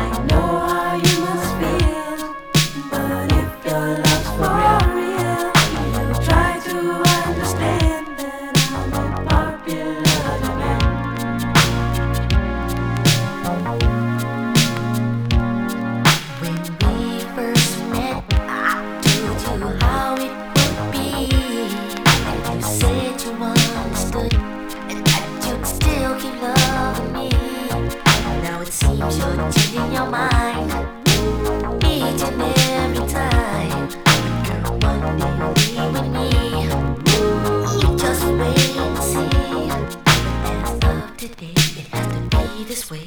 You're changing your mind each and every time. Girl, one day you'll be with me. You just wait and see. But as of today, it has to be this way.